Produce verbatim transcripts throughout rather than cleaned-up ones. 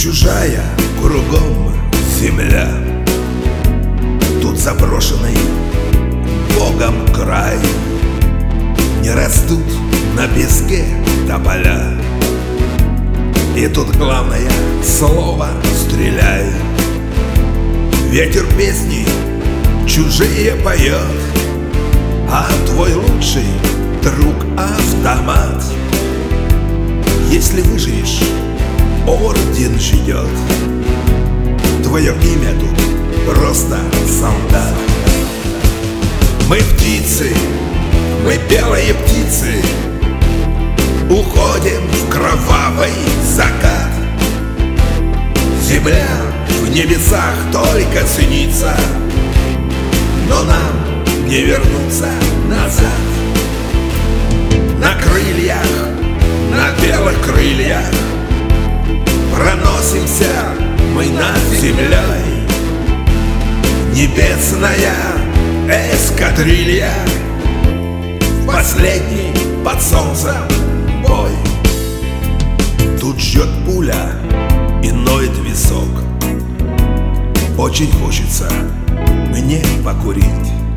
Чужая кругом земля, тут заброшенный Богом край. Не растут на песке тополя, и тут главное слово «стреляй». Ветер песни чужие поет, а твой лучший друг автомат. Если выживешь, орден ждет. Твое имя тут просто солдат. Мы птицы, мы белые птицы, уходим в кровавый закат. Земля в небесах только ценится, но нам не вернуться назад. На крыльях, на белых крыльях проносимся мы над землей. Небесная эскадрилья, последний под солнцем бой. Тут ждет пуля и ноет висок. Очень хочется мне покурить,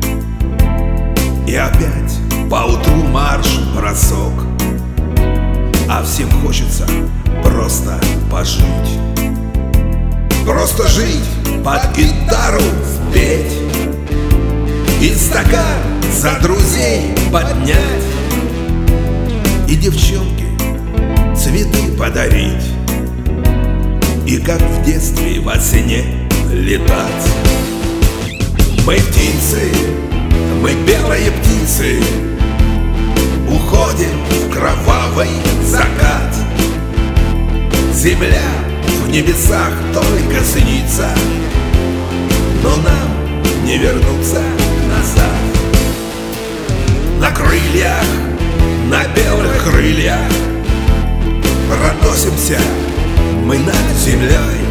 и опять поутру марш-бросок. А всем хочется просто пожить, просто жить, под гитару впеть и стакан за друзей поднять, и девчонке цветы подарить, и как в детстве во сне летать. Мы птицы, мы белые птицы, уходим в кровавый закат. Земля в небесах только ценится, но нам не вернуться назад. На крыльях, на белых крыльях проносимся мы над землей.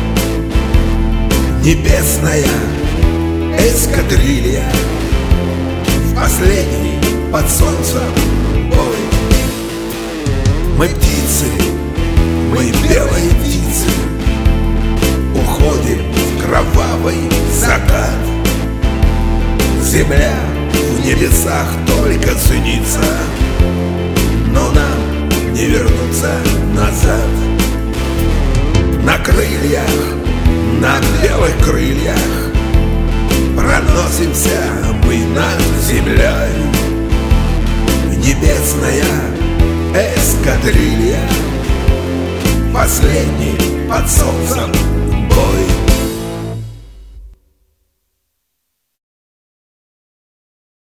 Небесная эскадрилья, в последний под солнцем бой. Мы птицы, мы белые птицы, уходим в кровавый закат. Земля в небесах только ценится, но нам не вернуться назад. На крыльях, на белых крыльях проносимся мы над землей. Небесная эскадрилья, последний под солнцем бой.